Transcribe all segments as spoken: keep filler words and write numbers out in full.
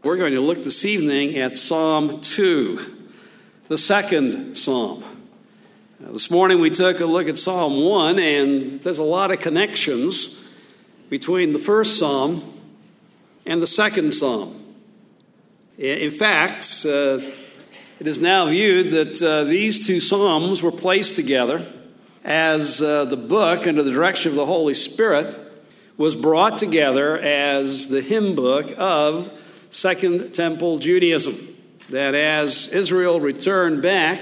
We're going to look this evening at Psalm two, the second psalm. Now, this morning we took a look at Psalm one, and there's a lot of connections between the first psalm and the second psalm. In fact, uh, it is now viewed that uh, these two psalms were placed together as uh, the book, under the direction of the Holy Spirit, was brought together as the hymn book of Second Temple Judaism. That as Israel returned back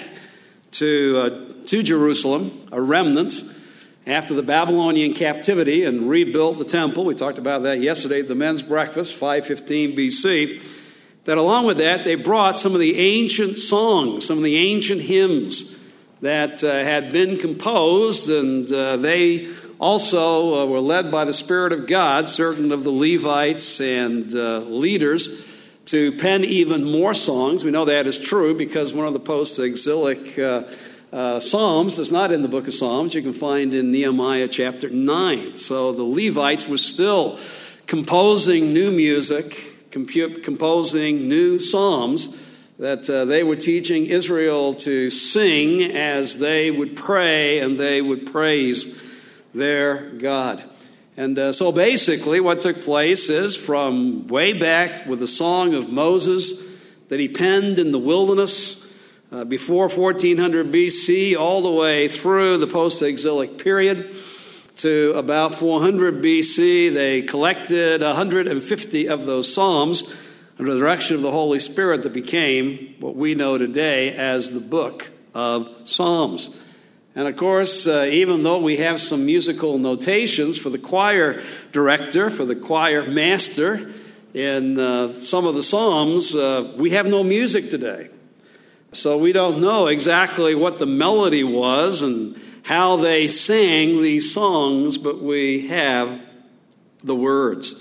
to uh, to Jerusalem, a remnant, after the Babylonian captivity and rebuilt the temple, we talked about that yesterday at the men's breakfast, five fifteen B C, that along with that, they brought some of the ancient songs, some of the ancient hymns that uh, had been composed, and uh, they also uh, were led by the Spirit of God, certain of the Levites and uh, leaders, to pen even more songs. We know that is true because one of the post-exilic uh, uh, Psalms is not in the book of Psalms. You can find in Nehemiah chapter nine. So the Levites were still composing new music, composing new psalms that uh, they were teaching Israel to sing as they would pray and they would praise their God. And uh, so basically what took place is from way back with the song of Moses that he penned in the wilderness uh, before fourteen hundred B C all the way through the post-exilic period to about four hundred B C, they collected one hundred fifty of those psalms under the direction of the Holy Spirit that became what we know today as the book of Psalms. And of course, uh, even though we have some musical notations for the choir director, for the choir master in uh, some of the Psalms, uh, we have no music today. So we don't know exactly what the melody was and how they sang these songs, but we have the words.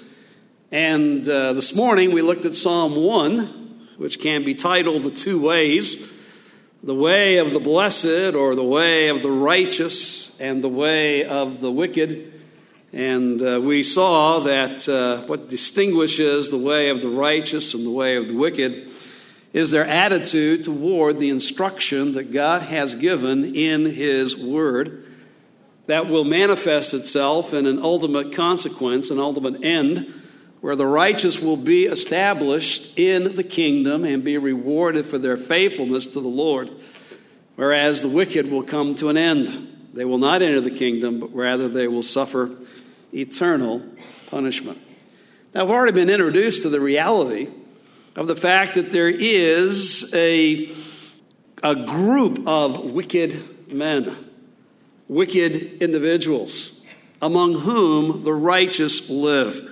And uh, this morning we looked at Psalm one, which can be titled The Two Ways, the way of the blessed or the way of the righteous and the way of the wicked. And uh, we saw that uh, what distinguishes the way of the righteous and the way of the wicked is their attitude toward the instruction that God has given in His Word that will manifest itself in an ultimate consequence, an ultimate end, where the righteous will be established in the kingdom and be rewarded for their faithfulness to the Lord, whereas the wicked will come to an end. They will not enter the kingdom, but rather they will suffer eternal punishment. Now, I've already been introduced to the reality of the fact that there is a, a group of wicked men, wicked individuals, among whom the righteous live.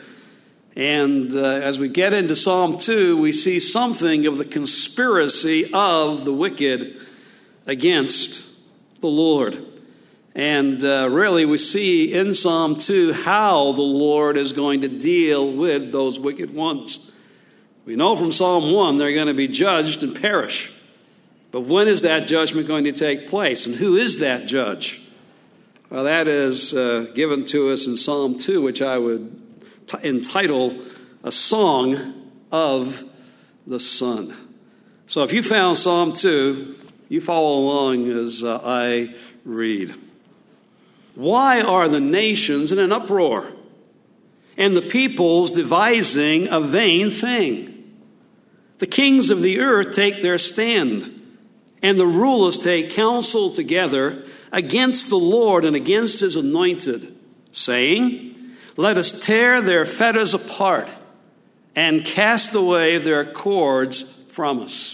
And uh, as we get into Psalm two, we see something of the conspiracy of the wicked against the Lord. And uh, really we see in Psalm two how the Lord is going to deal with those wicked ones. We know from Psalm one they're going to be judged and perish. But when is that judgment going to take place? And who is that judge? Well, that is uh, given to us in Psalm two, which I would t- entitle A Song of the Son. So if you found Psalm two, you follow along as uh, I read. Why are the nations in an uproar, and the peoples devising a vain thing? The kings of the earth take their stand, and the rulers take counsel together against the Lord and against His anointed, saying, let us tear their fetters apart and cast away their cords from us.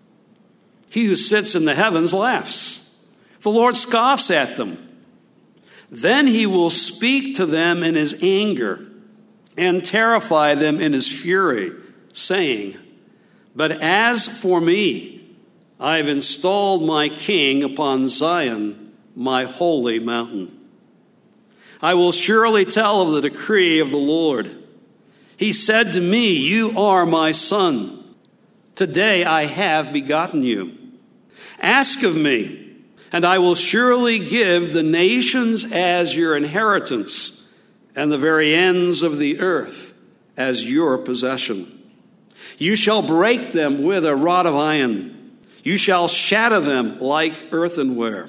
He who sits in the heavens laughs. The Lord scoffs at them. Then He will speak to them in His anger and terrify them in His fury, saying, but as for me, I have installed my king upon Zion, my holy mountain. I will surely tell of the decree of the Lord. He said to me, you are my son. Today I have begotten you. Ask of me, and I will surely give the nations as your inheritance, and the very ends of the earth as your possession. You shall break them with a rod of iron. You shall shatter them like earthenware.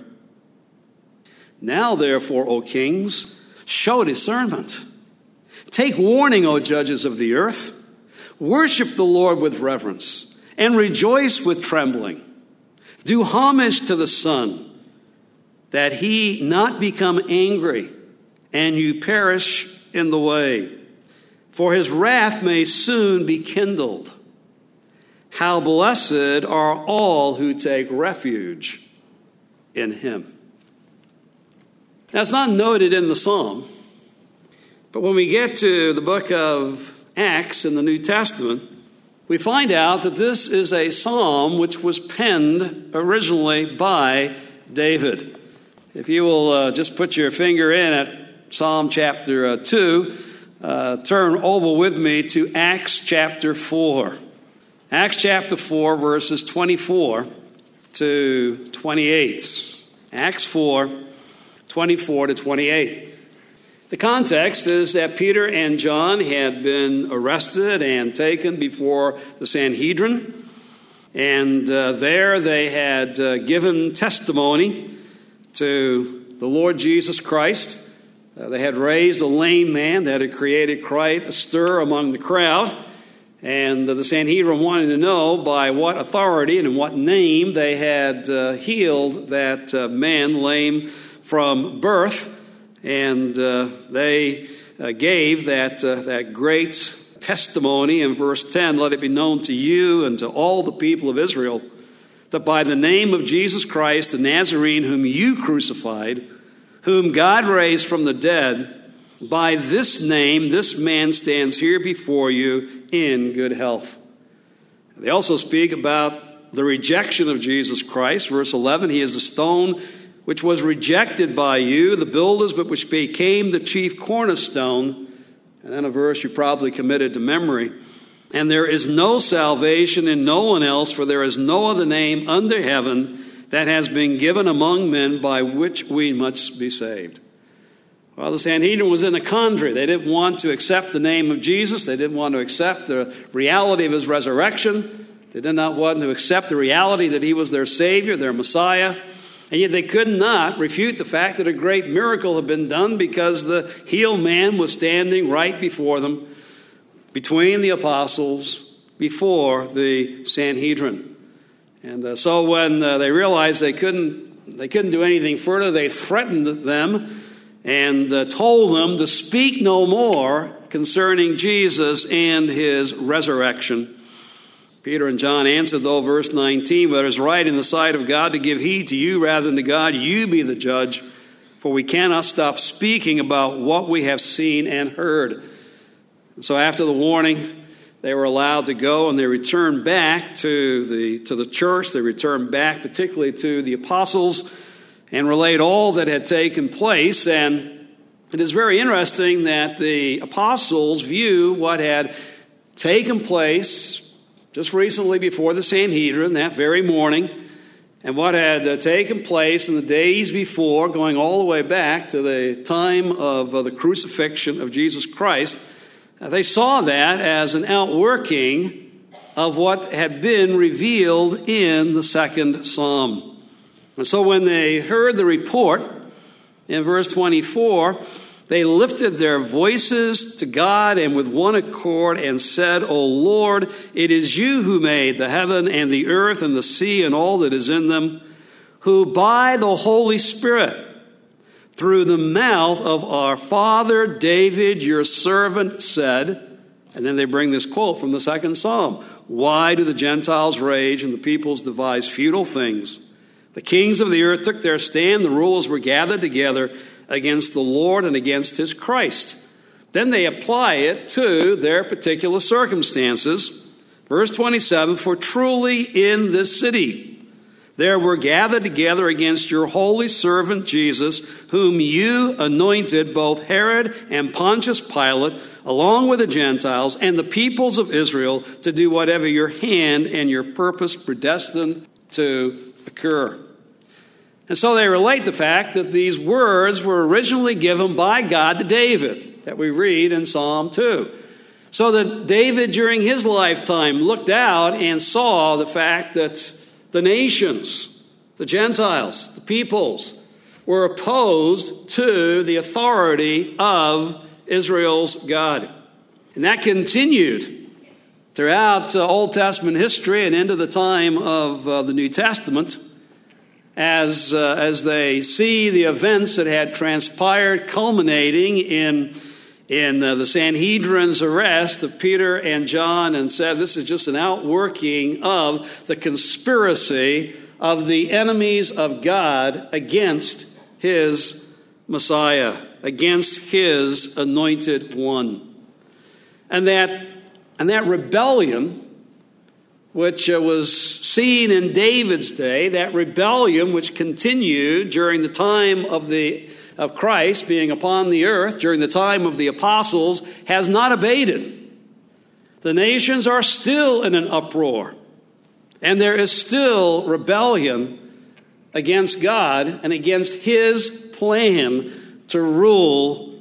Now, therefore, O kings, show discernment. Take warning, O judges of the earth. Worship the Lord with reverence and rejoice with trembling. Do homage to the Son, that he not become angry and you perish in the way. For his wrath may soon be kindled. How blessed are all who take refuge in him. Now, it's not noted in the psalm, but when we get to the book of Acts in the New Testament, we find out that this is a psalm which was penned originally by David. If you will uh, just put your finger in at Psalm chapter uh, two, uh, turn over with me to Acts chapter four. Acts chapter four, verses twenty-four to twenty-eight. Acts four, twenty-four to twenty-eight. The context is that Peter and John had been arrested and taken before the Sanhedrin, and uh, there they had uh, given testimony to the Lord Jesus Christ. Uh, they had raised a lame man that had created quite a stir among the crowd, and uh, the Sanhedrin wanted to know by what authority and in what name they had uh, healed that uh, man lame from birth. And uh, they uh, gave that uh, that great testimony in verse ten, let it be known to you and to all the people of Israel that by the name of Jesus Christ, the Nazarene whom you crucified, whom God raised from the dead, by this name this man stands here before you in good health. They also speak about the rejection of Jesus Christ. Verse eleven, he is the stone which was rejected by you, the builders, but which became the chief cornerstone. And then a verse you probably committed to memory. And there is no salvation in no one else, for there is no other name under heaven that has been given among men by which we must be saved. Well, the Sanhedrin was in a quandary. They didn't want to accept the name of Jesus. They didn't want to accept the reality of his resurrection. They did not want to accept the reality that he was their Savior, their Messiah. And yet they could not refute the fact that a great miracle had been done because the healed man was standing right before them, between the apostles, before the Sanhedrin. And uh, so when uh, they realized they couldn't, they couldn't do anything further, they threatened them and uh, told them to speak no more concerning Jesus and his resurrection. Peter and John answered, though, verse nineteen, but it is right in the sight of God to give heed to you rather than to God. You be the judge, for we cannot stop speaking about what we have seen and heard. So after the warning, they were allowed to go, and they returned back to the, to the church. They returned back particularly to the apostles and relayed all that had taken place. And it is very interesting that the apostles view what had taken place just recently before the Sanhedrin, that very morning, and what had uh, taken place in the days before, going all the way back to the time of uh, the crucifixion of Jesus Christ. Uh, they saw that as an outworking of what had been revealed in the second psalm. And so when they heard the report in verse twenty-four, they lifted their voices to God and with one accord and said, O Lord, it is you who made the heaven and the earth and the sea and all that is in them, who by the Holy Spirit, through the mouth of our father David, your servant, said, and then they bring this quote from the second psalm, why do the Gentiles rage and the peoples devise futile things? The kings of the earth took their stand, the rulers were gathered together against the Lord and against his Christ. Then they apply it to their particular circumstances. Verse twenty-seven, for truly in this city there were gathered together against your holy servant Jesus, whom you anointed, both Herod and Pontius Pilate, along with the Gentiles and the peoples of Israel, to do whatever your hand and your purpose predestined to occur. And so they relate the fact that these words were originally given by God to David, that we read in Psalm two. So that David, during his lifetime, looked out and saw the fact that the nations, the Gentiles, the peoples, were opposed to the authority of Israel's God. And that continued throughout uh, Old Testament history and into the time of uh, the New Testament, as, uh, as they see the events that had transpired, culminating in in uh, the Sanhedrin's arrest of Peter and John, and said this is just an outworking of the conspiracy of the enemies of God against his Messiah, against his anointed one. And that, and that rebellion, which uh, was seen in David's day, that rebellion which continued during the time of the of Christ being upon the earth, during the time of the apostles, has not abated. The nations are still in an uproar, and there is still rebellion against God and against his plan to rule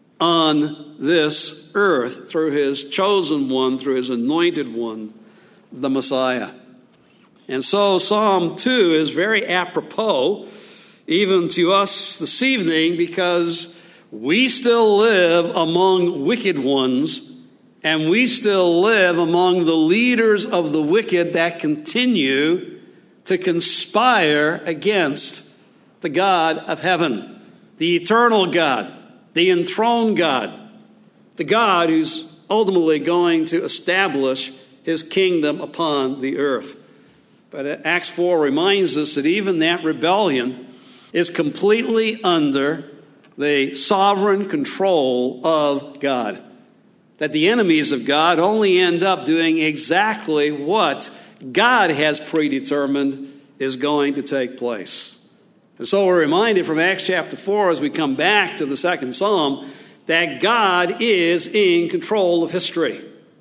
on this earth through his chosen one, through his anointed one, the Messiah. And so Psalm two is very apropos even to us this evening, because we still live among wicked ones, and we still live among the leaders of the wicked that continue to conspire against the God of heaven, the eternal God, the enthroned God, the God who's ultimately going to establish his kingdom upon the earth. But Acts four reminds us that even that rebellion is completely under the sovereign control of God. That the enemies of God only end up doing exactly what God has predetermined is going to take place. And so we're reminded from Acts chapter four, as we come back to the second Psalm, that God is in control of history.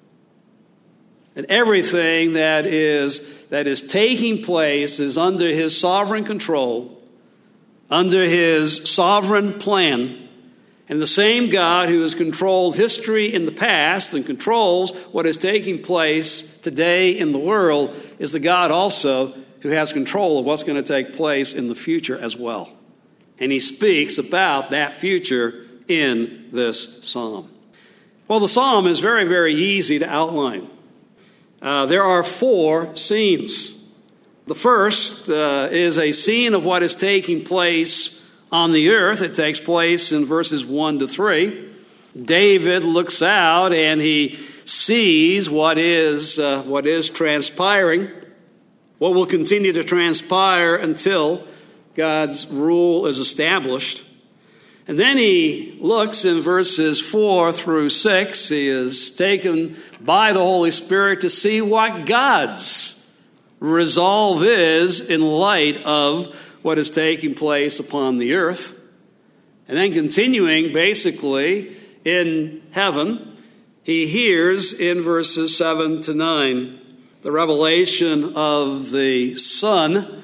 And everything that is, that is taking place is under his sovereign control, under his sovereign plan. And the same God who has controlled history in the past and controls what is taking place today in the world is the God also who has control of what's going to take place in the future as well. And he speaks about that future in this psalm. Well, the psalm is very, very easy to outline. Uh, there are four scenes. The first uh, is a scene of what is taking place on the earth. It takes place in verses one to three. David looks out and he sees what is uh, what is transpiring, what will continue to transpire until God's rule is established. And then he looks in verses four through six. He is taken by the Holy Spirit to see what God's resolve is in light of what is taking place upon the earth. And then continuing basically in heaven, he hears in verses seven to nine the revelation of the Son.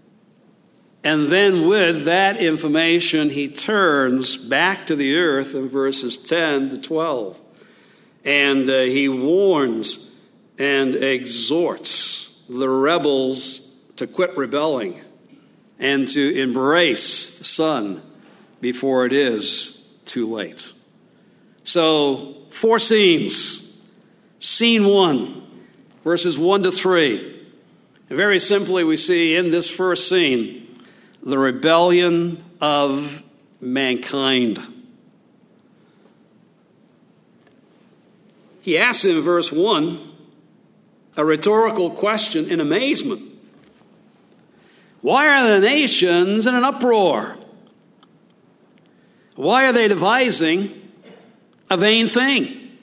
And then with that information, he turns back to the earth in verses ten to twelve. And uh, he warns and exhorts the rebels to quit rebelling and to embrace the Son before it is too late. So, four scenes. Scene one, verses one to three. And very simply, we see in this first scene the rebellion of mankind. He asks in verse one a rhetorical question in amazement. Why are the nations in an uproar? Why are they devising a vain thing?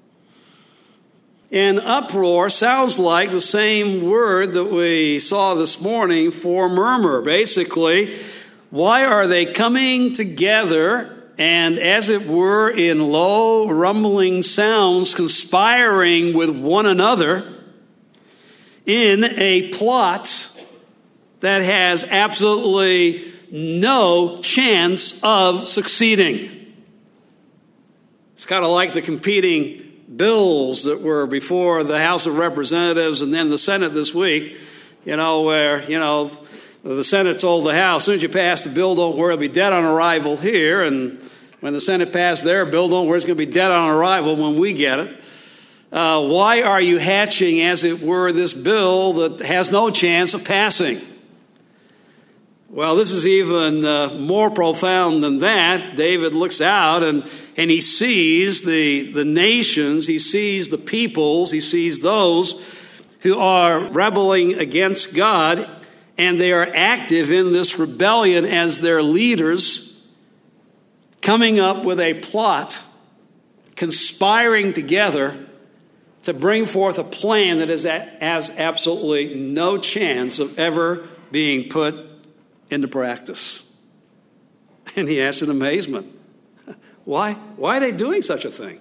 And uproar sounds like the same word that we saw this morning for murmur. Basically, why are they coming together and, as it were, in low rumbling sounds, conspiring with one another in a plot that has absolutely no chance of succeeding? It's kind of like the competing bills that were before the House of Representatives and then the Senate this week, you know, where, you know, the Senate told the House, as soon as you pass the bill, don't worry, it'll be dead on arrival here. And when the Senate passed their bill, don't worry, it's going to be dead on arrival when we get it. Uh, why are you hatching, as it were, this bill that has no chance of passing? Well, this is even uh, more profound than that. David looks out and, and he sees the, the nations, he sees the peoples, he sees those who are rebelling against God, and they are active in this rebellion as their leaders, coming up with a plot, conspiring together to bring forth a plan that is, has absolutely no chance of ever being put into practice. And he asks in amazement, why, why are they doing such a thing?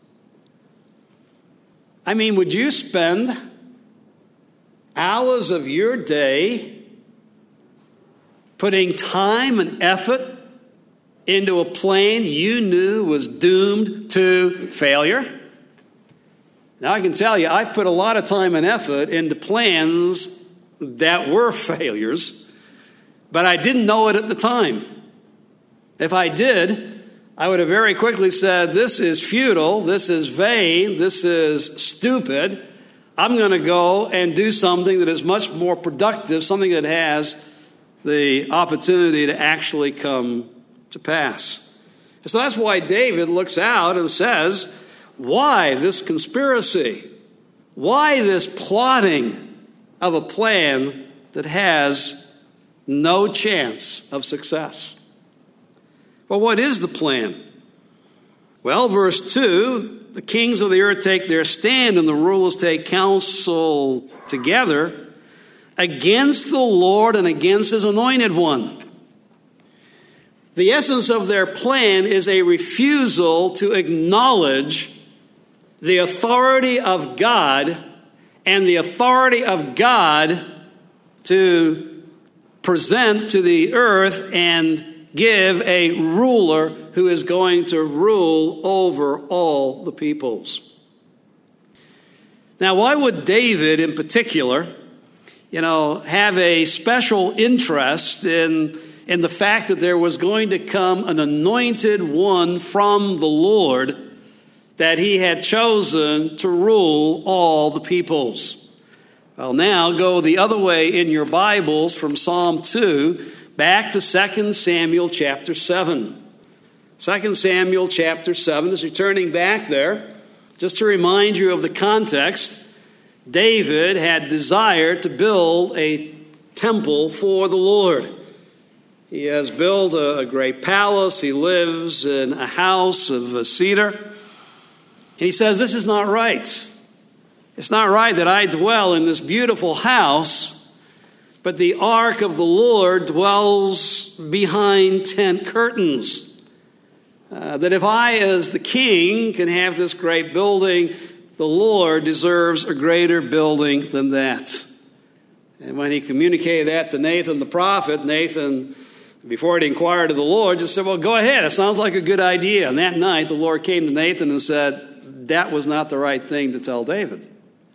I mean, would you spend hours of your day putting time and effort into a plan you knew was doomed to failure? Now, I can tell you, I've put a lot of time and effort into plans that were failures, but I didn't know it at the time. If I did, I would have very quickly said, this is futile, this is vain, this is stupid. I'm going to go and do something that is much more productive, something that has the opportunity to actually come to pass. And so that's why David looks out and says, why this conspiracy? Why this plotting of a plan that has no chance of success? Well, what is the plan? Well, verse two, the kings of the earth take their stand and the rulers take counsel together against the Lord and against his anointed one. The essence of their plan is a refusal to acknowledge the authority of God and the authority of God to present to the earth and give a ruler who is going to rule over all the peoples. Now, why would David in particular, you know, have a special interest in, in the fact that there was going to come an anointed one from the Lord that he had chosen to rule all the peoples? Well, now go the other way in your Bibles from Psalm two back to Second Samuel chapter seven. Second Samuel chapter seven, as you're turning back there, just to remind you of the context, David had desired to build a temple for the Lord. He has built a, a great palace. He lives in a house of cedar. And he says, this is not right. It's not right that I dwell in this beautiful house, but the ark of the Lord dwells behind tent curtains. Uh, that if I, as the king, can have this great building, the Lord deserves a greater building than that. And when he communicated that to Nathan the prophet, Nathan, before he inquired of the Lord, just said, well, go ahead. It sounds like a good idea. And that night, the Lord came to Nathan and said, that was not the right thing to tell David.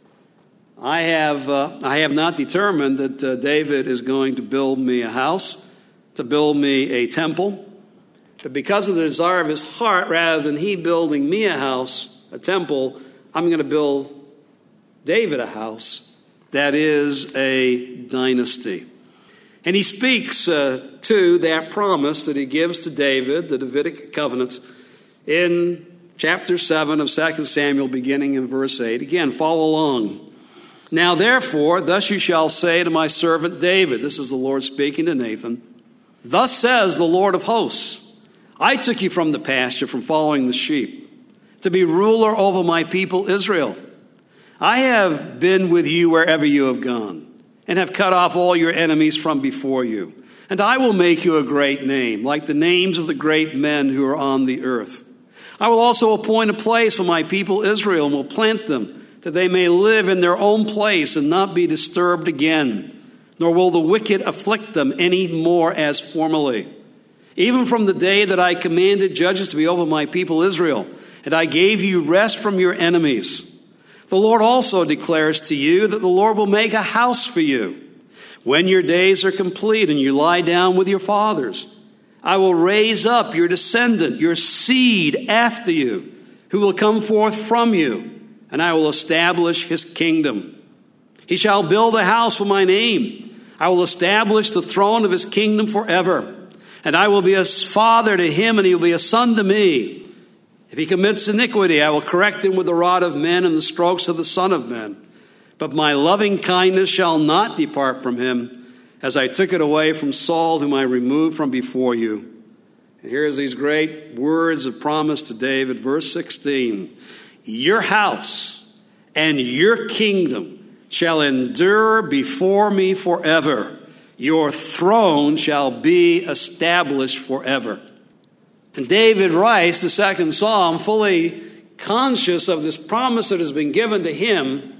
I have uh, I have not determined that uh, David is going to build me a house, to build me a temple. But because of the desire of his heart, rather than he building me a house, a temple, I'm going to build David a house that is a dynasty. And he speaks uh, to that promise that he gives to David, the Davidic covenant, in chapter seven of Second Samuel, beginning in verse eight. Again, follow along. Now, therefore, thus you shall say to my servant David, this is the Lord speaking to Nathan, thus says the Lord of hosts, I took you from the pasture, from following the sheep, to be ruler over my people Israel. I have been with you wherever you have gone, and have cut off all your enemies from before you. And I will make you a great name, like the names of the great men who are on the earth. I will also appoint a place for my people Israel, and will plant them, that they may live in their own place and not be disturbed again, nor will the wicked afflict them any more as formerly. Even from the day that I commanded judges to be over my people Israel, and I gave you rest from your enemies. The Lord also declares to you that the Lord will make a house for you. When your days are complete and you lie down with your fathers, I will raise up your descendant, your seed after you, who will come forth from you, and I will establish his kingdom. He shall build a house for my name. I will establish the throne of his kingdom forever. And I will be a father to him, and he will be a son to me. If he commits iniquity, I will correct him with the rod of men and the strokes of the Son of Men. But my loving kindness shall not depart from him, as I took it away from Saul, whom I removed from before you. And here's these great words of promise to David, verse sixteen. Your house and your kingdom shall endure before me forever. Your throne shall be established forever. And David writes the second psalm fully conscious of this promise that has been given to him,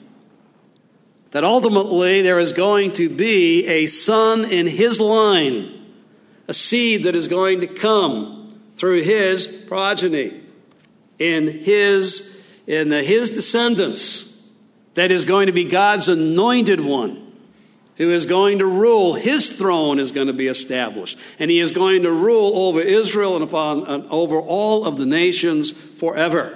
that ultimately there is going to be a son in his line, a seed that is going to come through his progeny, in his, in his descendants, that is going to be God's anointed one, who is going to rule. His throne is going to be established, and he is going to rule over Israel and upon and over all of the nations forever.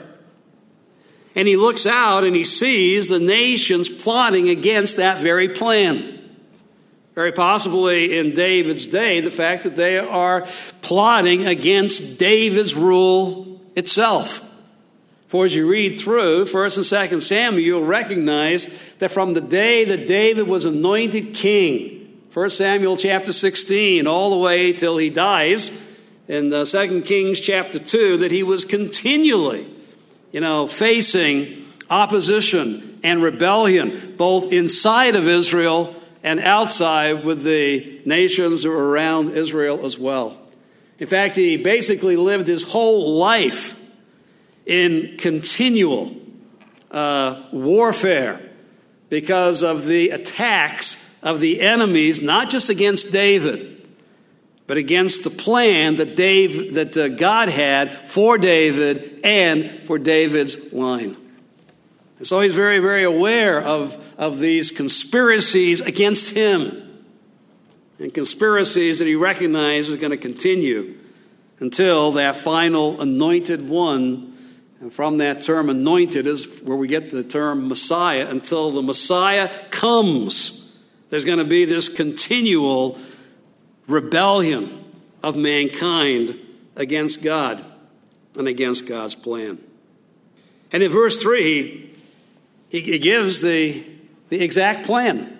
And he looks out and he sees the nations plotting against that very plan. Very possibly in David's day, the fact that they are plotting against David's rule itself. For as you read through First and Second Samuel, you'll recognize that from the day that David was anointed king, First Samuel chapter sixteen, all the way till he dies in the Second Kings chapter two, that he was continually, you know, facing opposition and rebellion, both inside of Israel and outside with the nations that were around Israel as well. In fact, he basically lived his whole life in continual uh, warfare because of the attacks of the enemies, not just against David, but against the plan that Dave, that uh, God had for David and for David's line. And so he's very, very aware of, of these conspiracies against him, and conspiracies that he recognizes are going to continue until that final anointed one. And from that term anointed is where we get the term Messiah. Until the Messiah comes, there's going to be this continual rebellion of mankind against God and against God's plan. And in verse three, he, he gives the, the exact plan.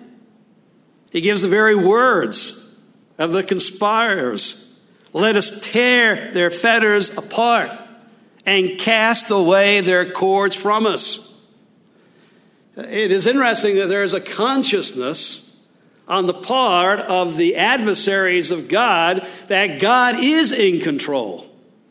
He gives the very words of the conspirators. Let us tear their fetters apart and cast away their cords from us. It is interesting that there is a consciousness on the part of the adversaries of God that God is in control.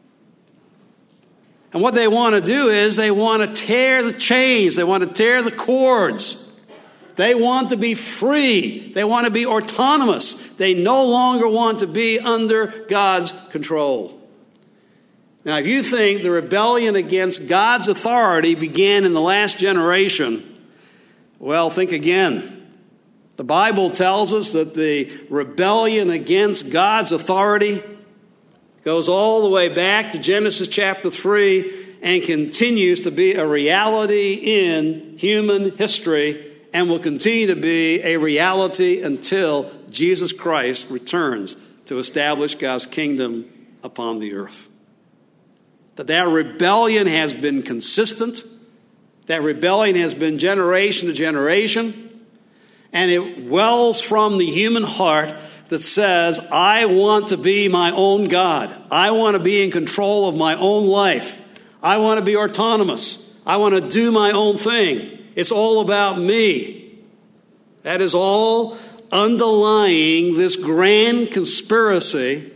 And what they want to do is they want to tear the chains. They want to tear the cords. They want to be free. They want to be autonomous. They no longer want to be under God's control. Now, if you think the rebellion against God's authority began in the last generation, well, think again. The Bible tells us that the rebellion against God's authority goes all the way back to Genesis chapter three and continues to be a reality in human history and will continue to be a reality until Jesus Christ returns to establish God's kingdom upon the earth. That that rebellion has been consistent. That rebellion has been generation to generation. And it wells from the human heart that says, I want to be my own God. I want to be in control of my own life. I want to be autonomous. I want to do my own thing. It's all about me. That is all underlying this grand conspiracy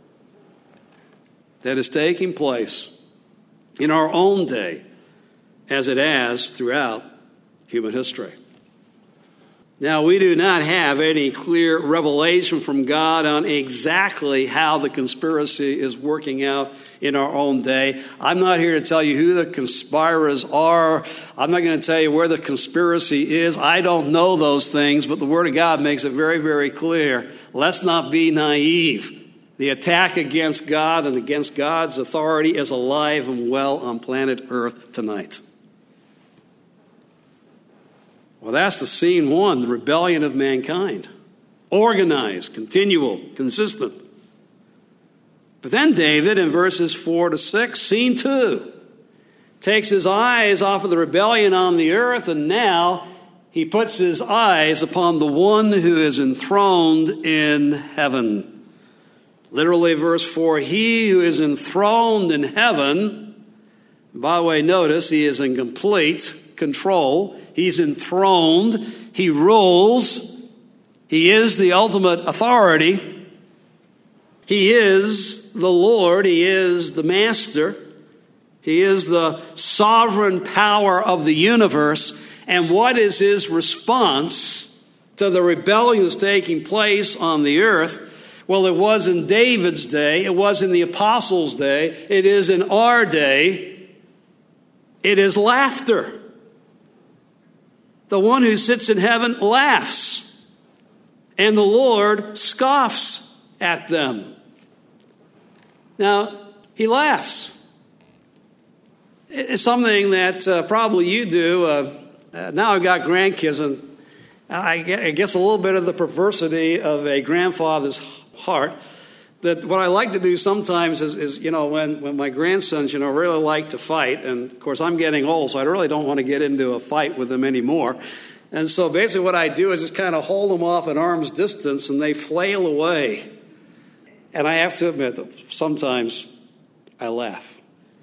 that is taking place in our own day as it has throughout human history. Now, we do not have any clear revelation from God on exactly how the conspiracy is working out in our own day. I'm not here to tell you who the conspirers are. I'm not going to tell you where the conspiracy is. I don't know those things, but the Word of God makes it very, very clear. Let's not be naive. The attack against God and against God's authority is alive and well on planet Earth tonight. Well, that's the scene one, the rebellion of mankind. Organized, continual, consistent. But then David, in verses four to six, scene two, takes his eyes off of the rebellion on the earth, and now he puts his eyes upon the one who is enthroned in heaven. Literally, verse four, he who is enthroned in heaven, by the way, notice he is in complete control. He's enthroned. He rules. He is the ultimate authority. He is the Lord. He is the Master. He is the sovereign power of the universe. And what is his response to the rebellion that's taking place on the earth? Well, it was in David's day. It was in the apostles' day. It is in our day. It is laughter. The one who sits in heaven laughs, and the Lord scoffs at them. Now, he laughs. It's something that uh, probably you do. Uh, uh, now I've got grandkids, and I, I guess a little bit of the perversity of a grandfather's heart. That what I like to do sometimes is, is, you know, when, when my grandsons, you know, really like to fight, and of course I'm getting old, so I really don't want to get into a fight with them anymore. And so basically what I do is just kind of hold them off at arm's distance, and they flail away. And I have to admit that sometimes I laugh.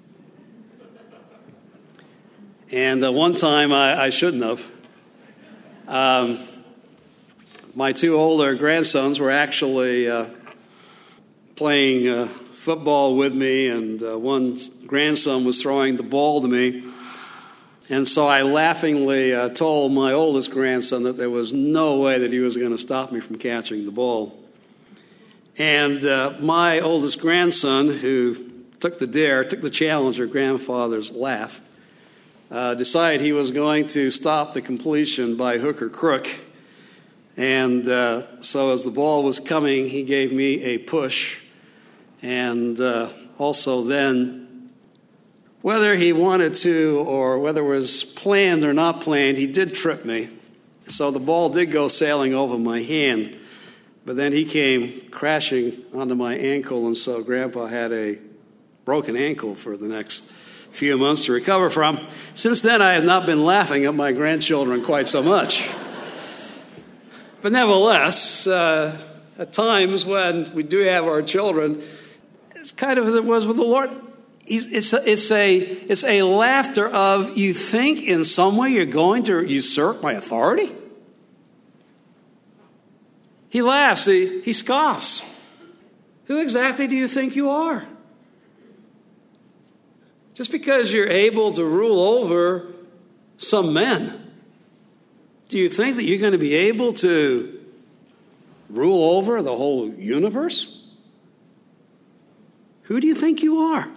And uh, one time I, I shouldn't have. Um, my two older grandsons were actually Uh, playing uh, football with me, and uh, one grandson was throwing the ball to me. And so I laughingly uh, told my oldest grandson that there was no way that he was going to stop me from catching the ball. And uh, my oldest grandson, who took the dare, took the challenge of grandfather's laugh, uh, decided he was going to stop the completion by hook or crook. And uh, so as the ball was coming, he gave me a push. And uh, also then, whether he wanted to or whether it was planned or not planned, he did trip me. So the ball did go sailing over my hand. But then he came crashing onto my ankle, and so Grandpa had a broken ankle for the next few months to recover from. Since then, I have not been laughing at my grandchildren quite so much. But nevertheless, uh, at times when we do have our children, it's kind of as it was with the Lord. It's a, it's a, it's a laughter of, you think in some way you're going to usurp my authority? He laughs, he, he scoffs. Who exactly do you think you are? Just because you're able to rule over some men, do you think that you're going to be able to rule over the whole universe? Who do you think you are?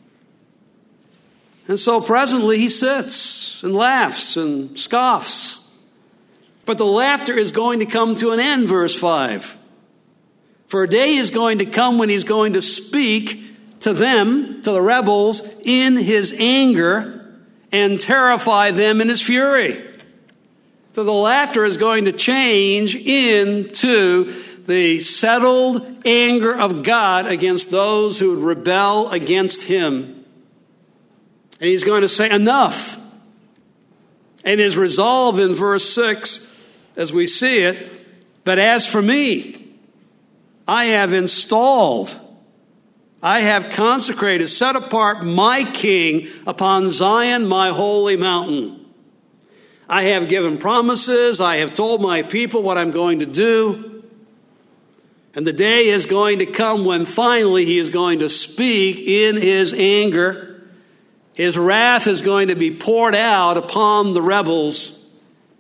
And so presently he sits and laughs and scoffs. But the laughter is going to come to an end, verse five. For a day is going to come when he's going to speak to them, to the rebels, in his anger and terrify them in his fury. So the laughter is going to change into the settled anger of God against those who would rebel against him. And he's going to say, enough. And his resolve in verse six, as we see it, but as for me, I have installed, I have consecrated, set apart my king upon Zion, my holy mountain. I have given promises. I have told my people what I'm going to do. And the day is going to come when finally he is going to speak in his anger. His wrath is going to be poured out upon the rebels.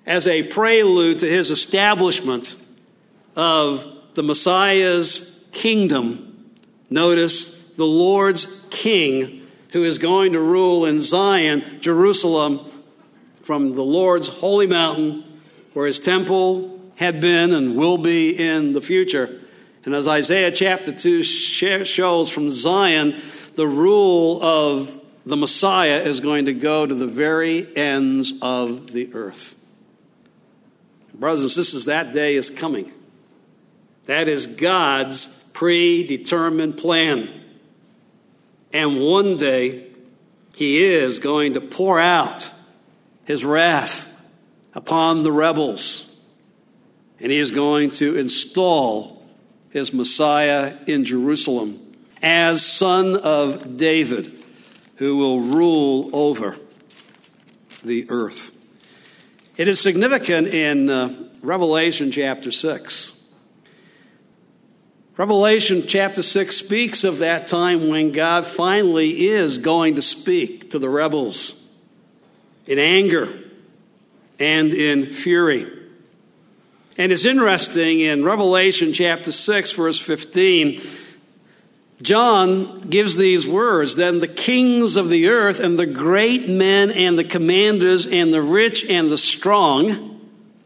as a prelude to his establishment of the Messiah's kingdom. Notice the Lord's King, who is going to rule in Zion, Jerusalem, from the Lord's holy mountain, where his temple had been and will be in the future. And as Isaiah chapter two shows, from Zion, the rule of the Messiah is going to go to the very ends of the earth. Brothers and sisters, that day is coming. That is God's predetermined plan. And one day, he is going to pour out his wrath upon the rebels. And he is going to install his Messiah in Jerusalem as Son of David, who will rule over the earth. It is significant in uh, Revelation chapter six. Revelation chapter six speaks of that time when God finally is going to speak to the rebels in anger and in fury. And it's interesting, in Revelation chapter six, verse fifteen, John gives these words: "Then the kings of the earth and the great men and the commanders and the rich and the strong,"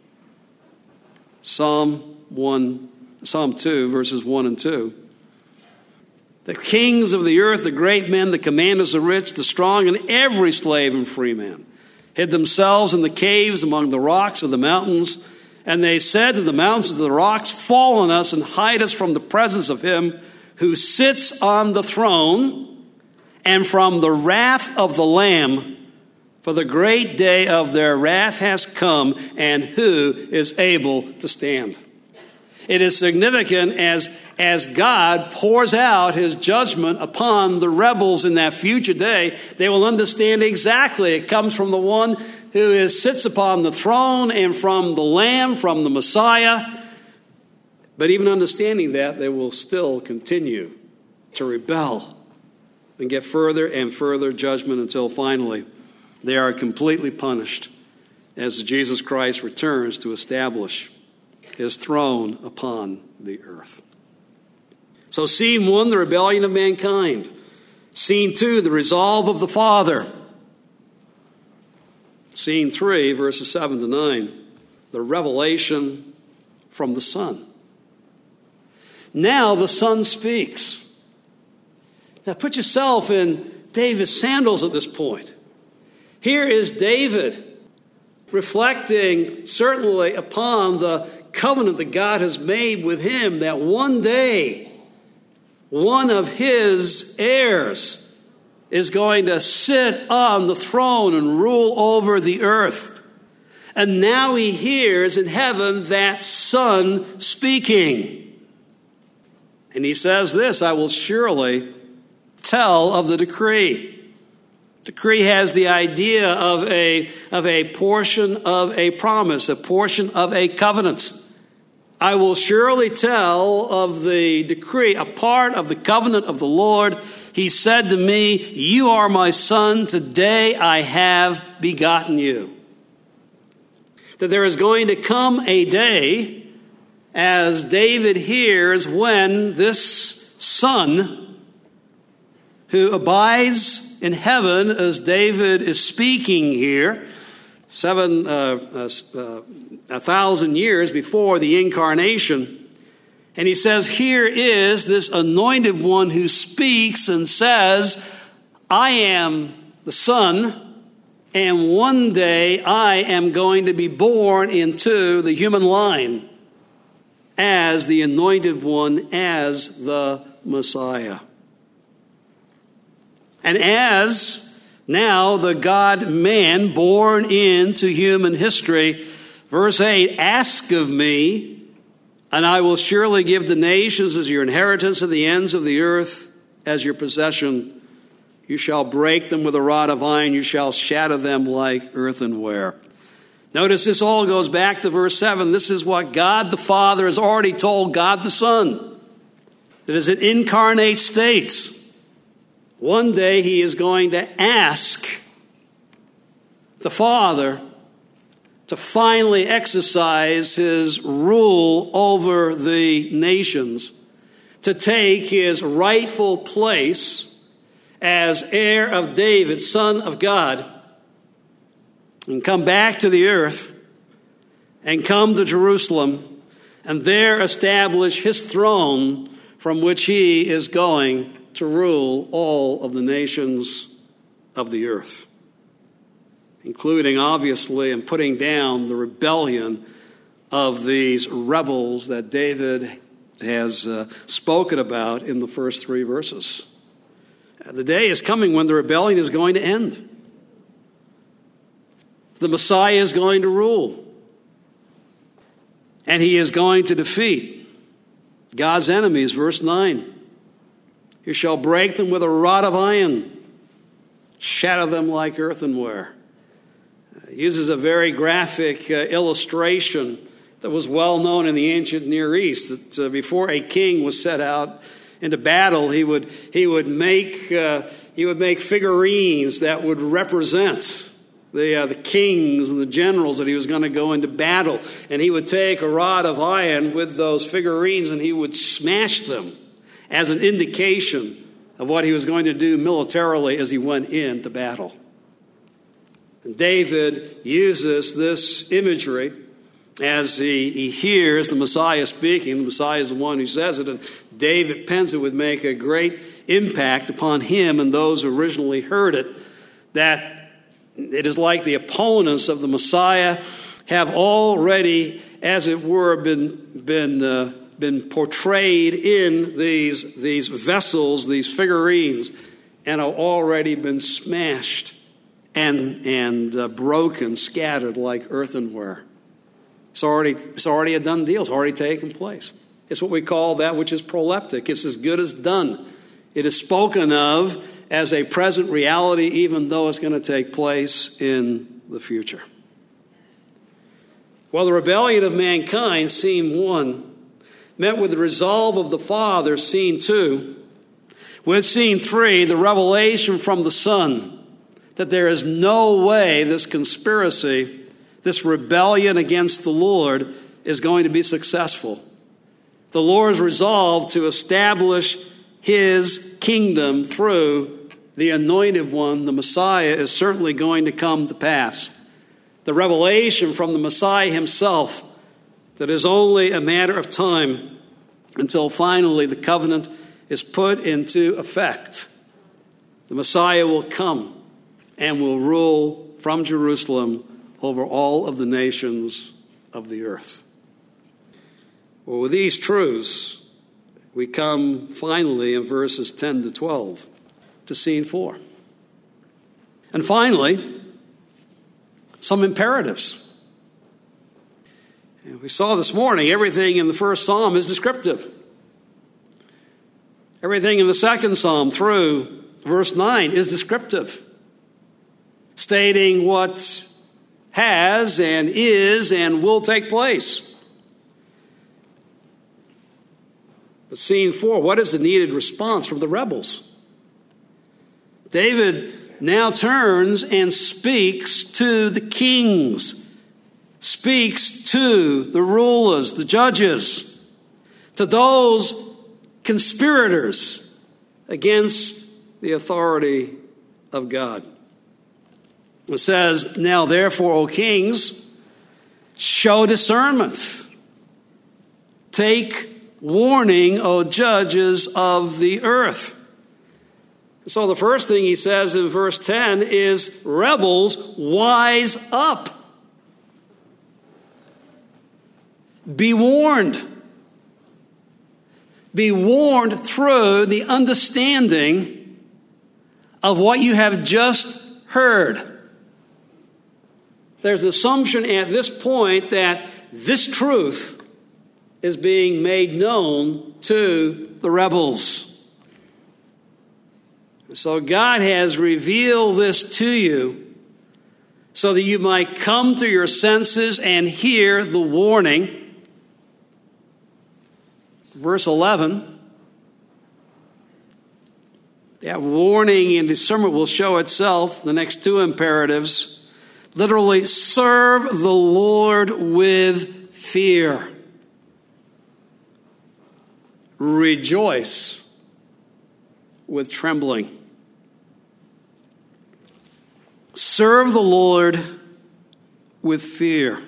Psalm one, Psalm two, verses one and two. "The kings of the earth, the great men, the commanders, the rich, the strong, and every slave and free man hid themselves in the caves among the rocks of the mountains. And they said to the mountains and to the rocks, 'Fall on us and hide us from the presence of him who sits on the throne and from the wrath of the Lamb. For the great day of their wrath has come, and who is able to stand?'" It is significant as, as God pours out his judgment upon the rebels in that future day, they will understand exactly it comes from the one who is, sits upon the throne and from the Lamb, from the Messiah. But even understanding that, they will still continue to rebel and get further and further judgment until finally they are completely punished as Jesus Christ returns to establish his throne upon the earth. So scene one, the rebellion of mankind. Scene two, the resolve of the Father. Scene three, verses seven to nine, the revelation from the Son. Now the Son speaks. Now put yourself in David's sandals at this point. Here is David reflecting certainly upon the covenant that God has made with him, that one day one of his heirs is going to sit on the throne and rule over the earth. And now he hears in heaven that Son speaking. And he says this: "I will surely tell of the decree." Decree has the idea of a, of a portion of a promise, a portion of a covenant. "I will surely tell of the decree, a part of the covenant of the Lord. He said to me, 'You are my son, today I have begotten you.'" That there is going to come a day, as David hears, when this Son, who abides in heaven, as David is speaking here, seven, uh, uh, uh, a thousand years before the incarnation. And he says, here is this anointed one who speaks and says, "I am the Son, and one day I am going to be born into the human line as the anointed one, as the Messiah." And as now the God-man born into human history, verse eight, "Ask of me, and I will surely give the nations as your inheritance and the ends of the earth as your possession. You shall break them with a rod of iron. You shall shatter them like earthenware." Notice this all goes back to verse seven. This is what God the Father has already told God the Son. That as it incarnate states, one day he is going to ask the Father to finally exercise his rule over the nations, to take his rightful place as heir of David, son of God, and come back to the earth and come to Jerusalem and there establish his throne from which he is going to rule all of the nations of the earth, including, obviously, and putting down the rebellion of these rebels that David has uh, spoken about in the first three verses. The day is coming when the rebellion is going to end. The Messiah is going to rule. And he is going to defeat God's enemies. Verse nine. You shall break them with a rod of iron, shatter them like earthenware. It uses a very graphic uh, illustration that was well known in the ancient Near East, that uh, before a king was set out into battle, he would he would make uh, he would make figurines that would represent the uh, the kings and the generals that he was going to go into battle, and he would take a rod of iron with those figurines and he would smash them as an indication of what he was going to do militarily as he went into battle. And David uses this imagery as he, he hears the Messiah speaking. The Messiah is the one who says it, and David pens it would make a great impact upon him and those who originally heard it, that it is like the opponents of the Messiah have already, as it were, been been uh, been portrayed in these these vessels, these figurines, and have already been smashed and and uh, broken, scattered like earthenware. It's already it's already a done deal. It's already taken place. It's what we call that which is proleptic. It's as good as done. It is spoken of as a present reality, even though it's going to take place in the future. Well, the rebellion of mankind, scene one, met with the resolve of the Father, scene two. With scene three, the revelation from the Son that there is no way this conspiracy, this rebellion against the Lord, is going to be successful. The Lord is resolved to establish his kingdom through the anointed one. The Messiah is certainly going to come to pass. The revelation from the Messiah himself that is only a matter of time until finally the covenant is put into effect. The Messiah will come and will rule from Jerusalem over all of the nations of the earth. Well, with these truths, we come finally in verses ten to twelve to scene four. And finally, some imperatives. And we saw this morning everything in the first psalm is descriptive. Everything in the second psalm through verse nine is descriptive, stating what has and is and will take place. But scene four, what is the needed response from the rebels? David now turns and speaks to the kings, speaks to the rulers, the judges, to those conspirators against the authority of God. It says, now therefore, O kings, show discernment. Take warning, O judges of the earth. So the first thing he says in verse ten is, rebels, wise up. Be warned. Be warned through the understanding of what you have just heard. There's an assumption at this point that this truth is being made known to the rebels. So God has revealed this to you so that you might come to your senses and hear the warning. Verse eleven, that warning and discernment will show itself. The next two imperatives, Literally, serve the Lord with fear. Rejoice with trembling. Serve the Lord with fear.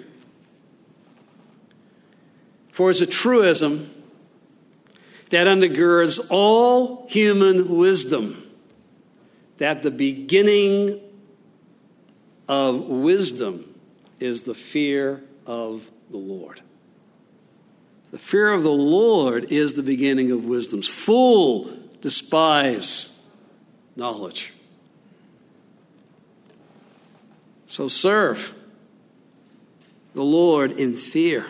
For it's a truism that undergirds all human wisdom, that the beginning of wisdom is the fear of the Lord. The fear of the Lord is the beginning of wisdom. Fools despise knowledge. So serve the Lord in fear.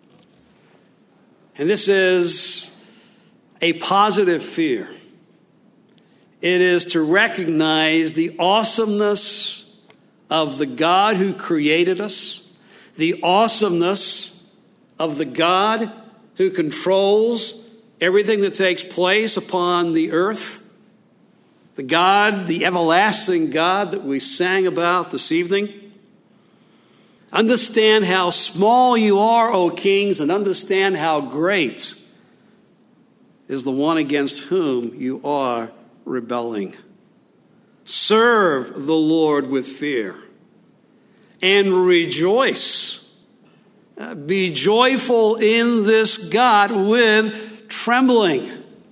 And this is a positive fear. It is to recognize the awesomeness of the God who created us, the awesomeness of the God who controls everything that takes place upon the earth, the God, the everlasting God that we sang about this evening. Understand how small you are, O kings, and understand how great is the one against whom you are rebelling. Serve the Lord with fear and rejoice. Uh, be joyful in this God with trembling.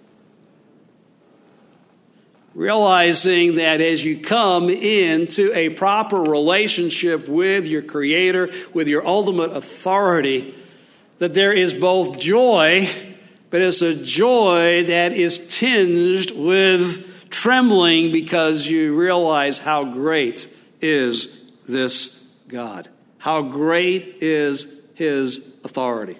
Realizing that as you come into a proper relationship with your Creator, with your ultimate authority, that there is both joy, but it's a joy that is tinged with trembling because you realize how great is this God. How great is His authority.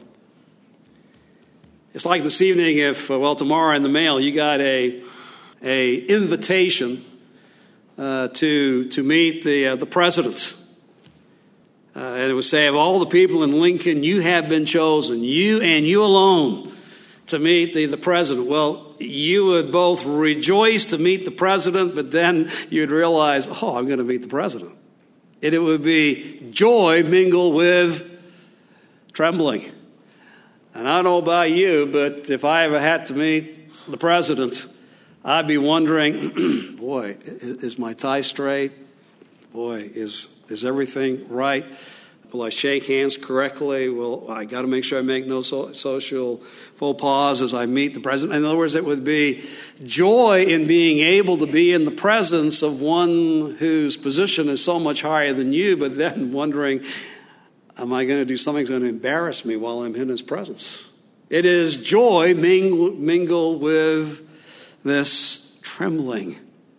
It's like this evening if, well, tomorrow in the mail you got a a invitation uh, to to meet the uh, the president. Uh, and it would say, of all the people in Lincoln, you have been chosen, you and you alone, to meet the, the president. Well, you would both rejoice to meet the president, but then you'd realize, oh, I'm going to meet the president. And it would be joy mingled with trembling. And I don't know about you, but if I ever had to meet the president, I'd be wondering, boy, is my tie straight? Boy, is is everything right? Will I shake hands correctly? Well, I got to make sure I make no so, social faux pas as I meet the president. In other words, it would be joy in being able to be in the presence of one whose position is so much higher than you, but then wondering, am I going to do something that's going to embarrass me while I'm in his presence? It is joy mingled, mingled with this trembling.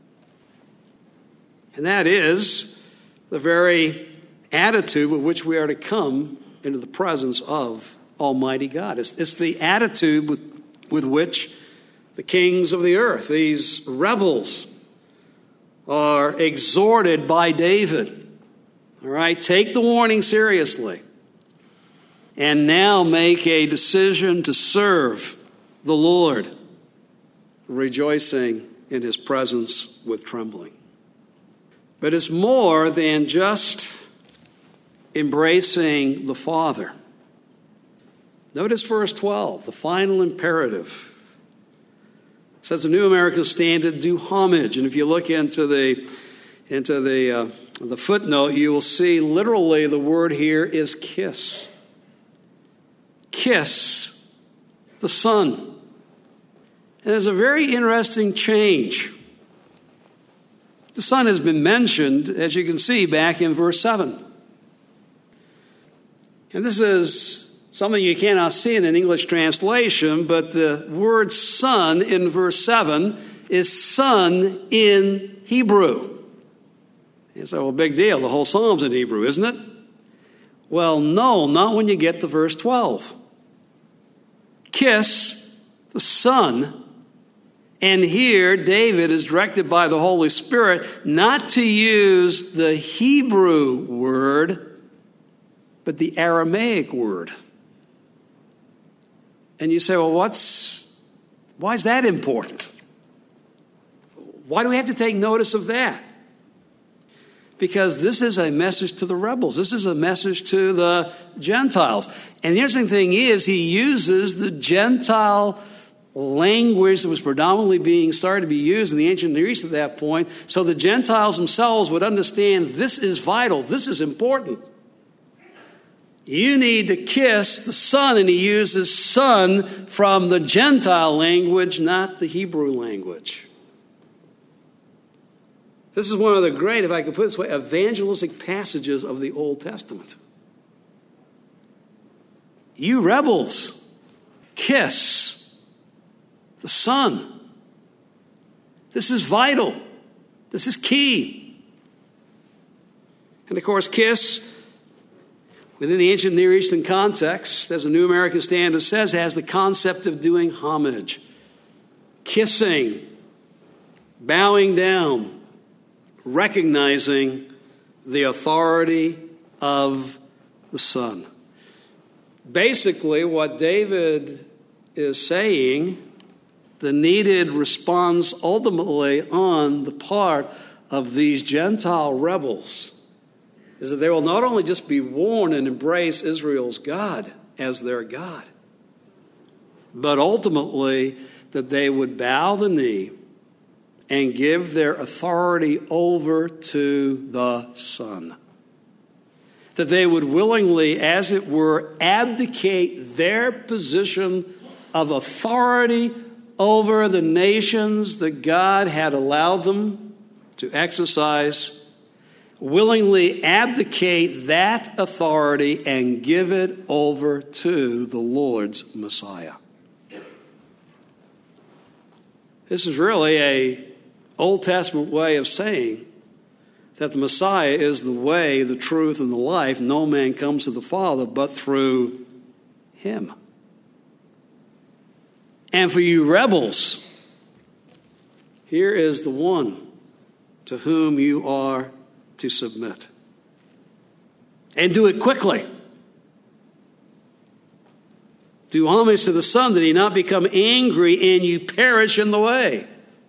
And that is the very attitude with which we are to come into the presence of Almighty God. It's, it's the attitude with, with which the kings of the earth, these rebels, are exhorted by David. All right, take the warning seriously and now make a decision to serve the Lord, rejoicing in His presence with trembling. But it's more than just embracing the Father. Notice verse twelve, the final imperative. It says the New American Standard, do homage. And if you look into the into the uh, the footnote, you will see literally the word here is kiss. Kiss the Son. And there's a very interesting change. The Son has been mentioned, as you can see, back in verse seven. And this is something you cannot see in an English translation, but the word son in verse seven is son in Hebrew. You say, well, big deal. The whole Psalm's in Hebrew, isn't it? Well, no, not when you get to verse twelve. Kiss the Son. And here, David is directed by the Holy Spirit not to use the Hebrew word, but the Aramaic word. And you say, well, what's, why is that important? Why do we have to take notice of that? Because this is a message to the rebels. This is a message to the Gentiles. And the interesting thing is he uses the Gentile language that was predominantly being started to be used in the ancient Near East at that point, so the Gentiles themselves would understand this is vital, this is important. You need to kiss the Son, and he uses Son from the Gentile language, not the Hebrew language. This is one of the great, if I could put it this way, evangelistic passages of the Old Testament. You rebels, kiss the Son. This is vital. This is key. And of course, kiss, within the ancient Near Eastern context, as the New American Standard says, has the concept of doing homage, kissing, bowing down, recognizing the authority of the Son. Basically, what David is saying, the needed response ultimately on the part of these Gentile rebels, is that they will not only just be warned and embrace Israel's God as their God, but ultimately that they would bow the knee and give their authority over to the Son. That they would willingly, as it were, abdicate their position of authority over the nations that God had allowed them to exercise, willingly abdicate that authority and give it over to the Lord's Messiah. This is really a Old Testament way of saying that the Messiah is the way, the truth, and the life. No man comes to the Father but through him. And for you rebels, here is the one to whom you are to submit. And do it quickly. Do homage to the Son, that he not become angry and you perish in the way.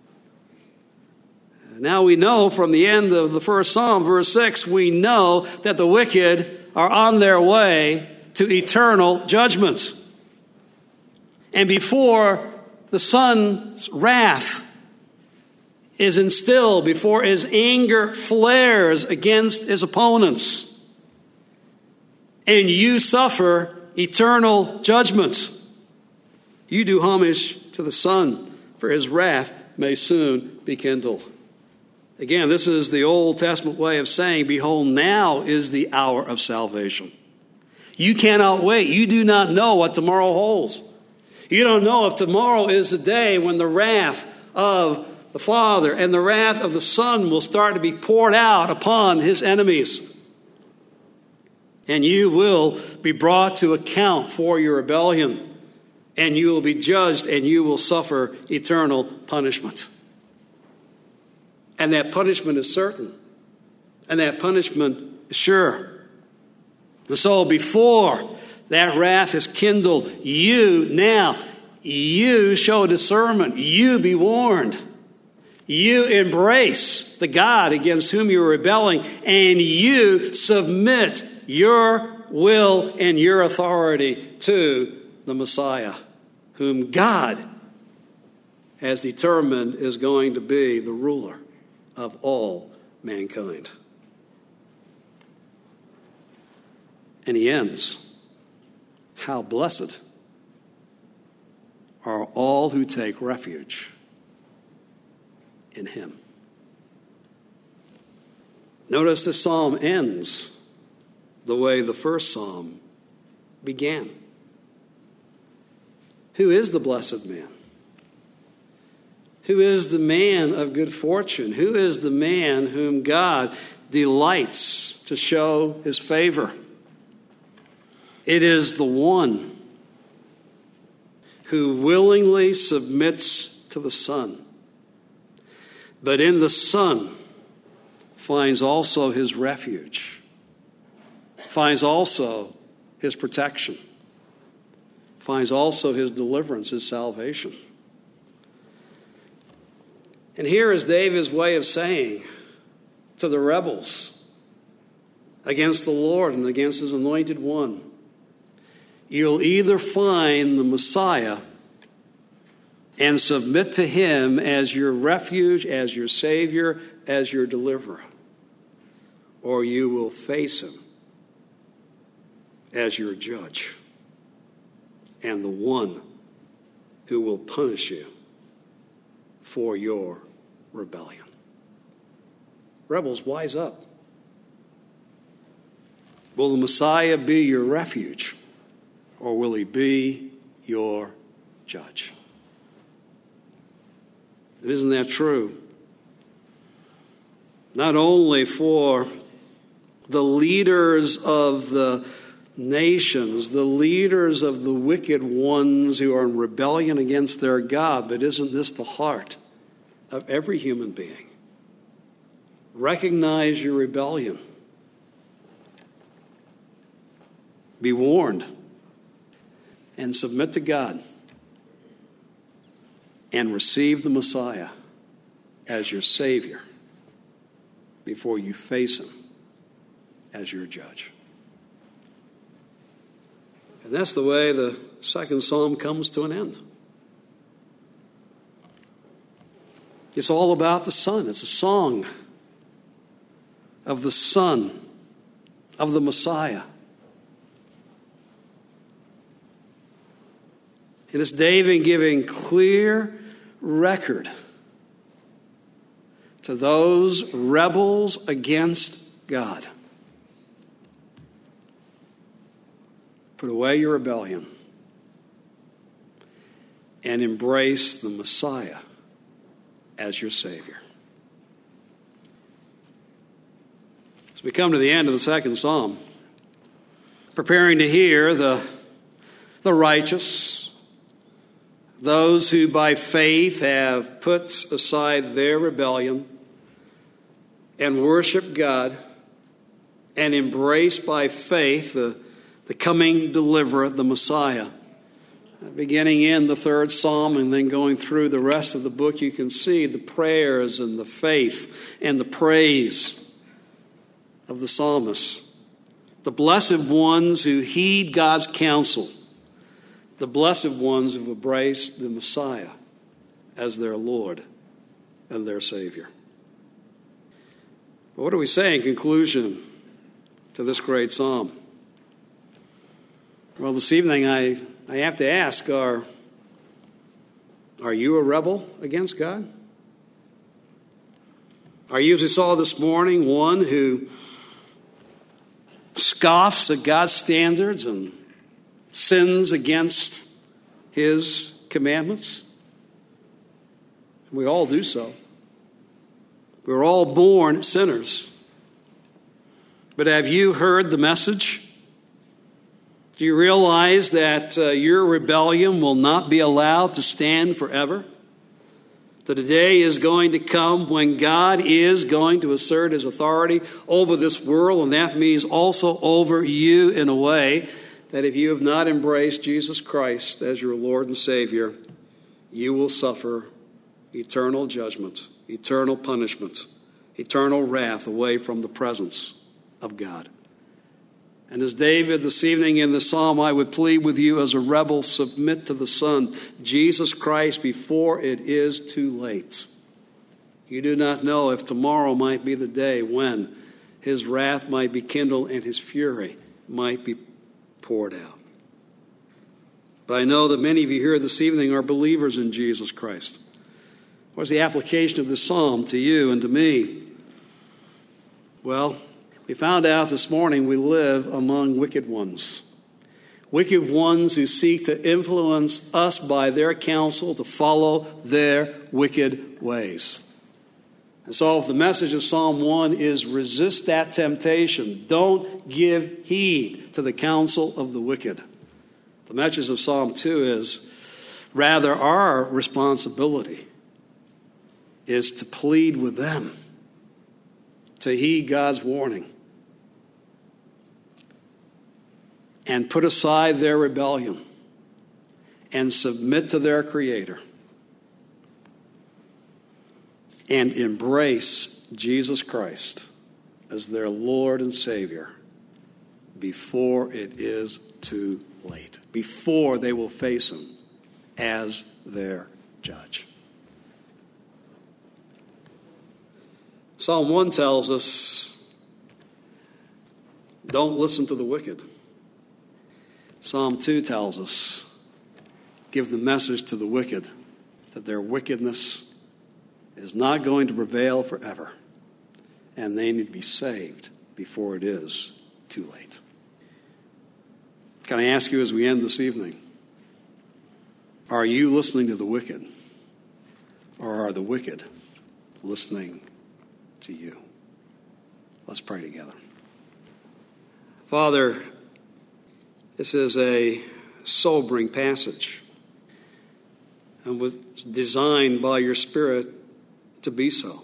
Now we know from the end of the first Psalm, verse six, we know that the wicked are on their way to eternal judgment. And before the Son's wrath is instilled, before his anger flares against his opponents, and you suffer eternal judgment, you do homage to the Son, for his wrath may soon be kindled. Again, this is the Old Testament way of saying, behold, now is the hour of salvation. You cannot wait. You do not know what tomorrow holds. You don't know if tomorrow is the day when the wrath of the Father and the wrath of the Son will start to be poured out upon his enemies. And you will be brought to account for your rebellion. And you will be judged and you will suffer eternal punishment. And that punishment is certain. And that punishment is sure. And so before that wrath is kindled, you now, you show discernment. You be warned. You embrace the God against whom you are rebelling, and you submit your will and your authority to the Messiah, whom God has determined is going to be the ruler of all mankind. And he ends, how blessed are all who take refuge in him. Notice the psalm ends the way the first psalm began. Who is the blessed man? Who is the man of good fortune? Who is the man whom God delights to show his favor? It is the one who willingly submits to the Son, but in the Son finds also his refuge, finds also his protection, finds also his deliverance, his salvation. And here is David's way of saying to the rebels, against the Lord and against his anointed one, you'll either find the Messiah and submit to him as your refuge, as your Savior, as your deliverer, or you will face him as your judge and the one who will punish you for your rebellion. Rebels, wise up. Will the Messiah be your refuge, or will he be your judge? And isn't that true? Not only for the leaders of the nations, the leaders of the wicked ones who are in rebellion against their God, but isn't this the heart of every human being? Recognize your rebellion. Be warned and submit to God and receive the Messiah as your Savior before you face him as your judge. And that's the way the second psalm comes to an end. It's all about the Son. It's a song of the Son, of the Messiah. And it's David giving clear record to those rebels against God. Put away your rebellion and embrace the Messiah as your Savior. As we come to the end of the second psalm, preparing to hear the, the righteous, those who by faith have put aside their rebellion and worship God and embrace by faith the The coming deliverer, the Messiah. Beginning in the third psalm and then going through the rest of the book, you can see the prayers and the faith and the praise of the psalmist. The blessed ones who heed God's counsel. The blessed ones who have embraced the Messiah as their Lord and their Savior. But what do we say in conclusion to this great psalm? Well, this evening I, I have to ask, are, are you a rebel against God? Are you, as we saw this morning, one who scoffs at God's standards and sins against his commandments? We all do so. We're all born sinners. But have you heard the message? Do you realize that uh, your rebellion will not be allowed to stand forever? That a day is going to come when God is going to assert his authority over this world, and that means also over you in a way that if you have not embraced Jesus Christ as your Lord and Savior, you will suffer eternal judgment, eternal punishment, eternal wrath away from the presence of God. And as David this evening in the psalm, I would plead with you as a rebel, submit to the Son, Jesus Christ, before it is too late. You do not know if tomorrow might be the day when his wrath might be kindled and his fury might be poured out. But I know that many of you here this evening are believers in Jesus Christ. What's the application of this psalm to you and to me? Well, we found out this morning we live among wicked ones. Wicked ones who seek to influence us by their counsel to follow their wicked ways. And so if the message of Psalm one is resist that temptation, don't give heed to the counsel of the wicked. The message of Psalm two is rather our responsibility is to plead with them, to heed God's warning, and put aside their rebellion and submit to their Creator and embrace Jesus Christ as their Lord and Savior before it is too late, before they will face him as their judge. Psalm one tells us, don't listen to the wicked. Psalm two tells us, give the message to the wicked that their wickedness is not going to prevail forever, and they need to be saved before it is too late. Can I ask you as we end this evening, are you listening to the wicked, or are the wicked listening to you? Let's pray together. Father, this is a sobering passage, and was designed by your Spirit to be so.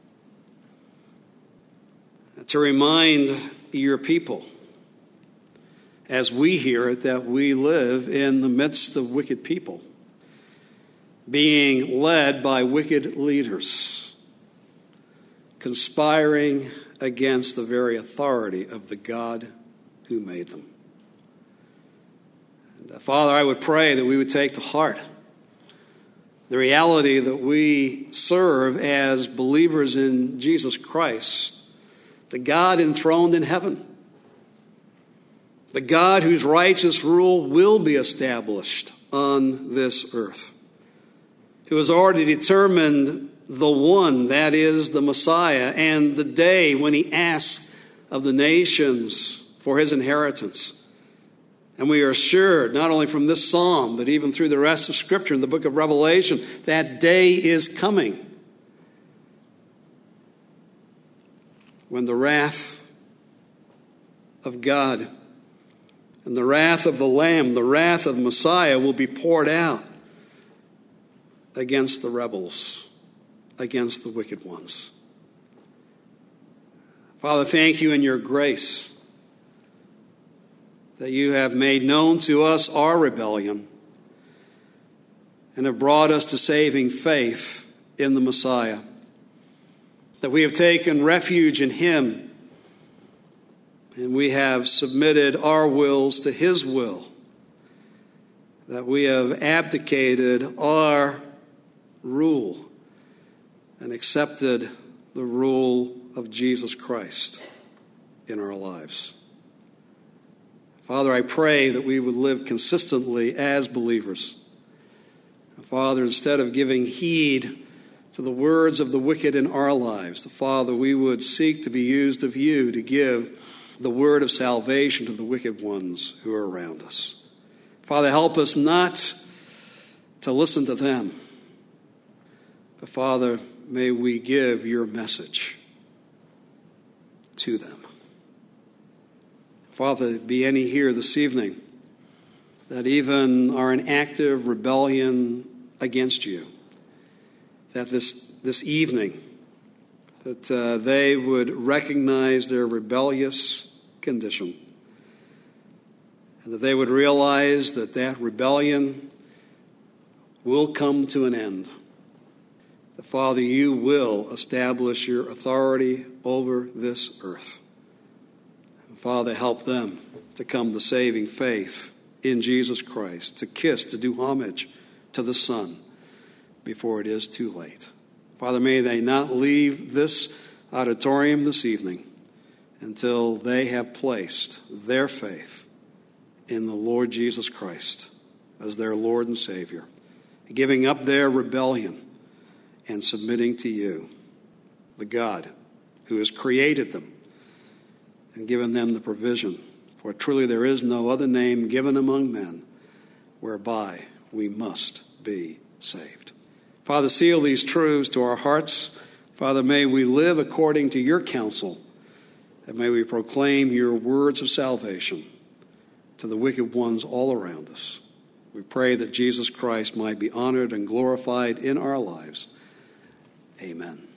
To remind your people, as we hear it, that we live in the midst of wicked people, being led by wicked leaders, conspiring against the very authority of the God who made them. And uh, Father, I would pray that we would take to heart the reality that we serve as believers in Jesus Christ, the God enthroned in heaven, the God whose righteous rule will be established on this earth, who has already determined the one, that is the Messiah, and the day when he asks of the nations for his inheritance. And we are assured, not only from this psalm, but even through the rest of Scripture in the book of Revelation, that day is coming when the wrath of God and the wrath of the Lamb, the wrath of the Messiah will be poured out against the rebels, against the wicked ones. Father, thank you in your grace that you have made known to us our rebellion and have brought us to saving faith in the Messiah, that we have taken refuge in him and we have submitted our wills to his will, that we have abdicated our rule and accepted the rule of Jesus Christ in our lives. Father, I pray that we would live consistently as believers. Father, instead of giving heed to the words of the wicked in our lives, the Father, we would seek to be used of you to give the word of salvation to the wicked ones who are around us. Father, help us not to listen to them, but Father, may we give your message to them. Father, be any here this evening that even are in active rebellion against you, that this, this evening, that uh, they would recognize their rebellious condition, and that they would realize that that rebellion will come to an end. That, Father, you will establish your authority over this earth. Father, help them to come to saving faith in Jesus Christ, to kiss, to do homage to the Son before it is too late. Father, may they not leave this auditorium this evening until they have placed their faith in the Lord Jesus Christ as their Lord and Savior, giving up their rebellion and submitting to you, the God who has created them and given them the provision. For truly there is no other name given among men whereby we must be saved. Father, seal these truths to our hearts. Father, may we live according to your counsel, and may we proclaim your words of salvation to the wicked ones all around us. We pray that Jesus Christ might be honored and glorified in our lives. Amen.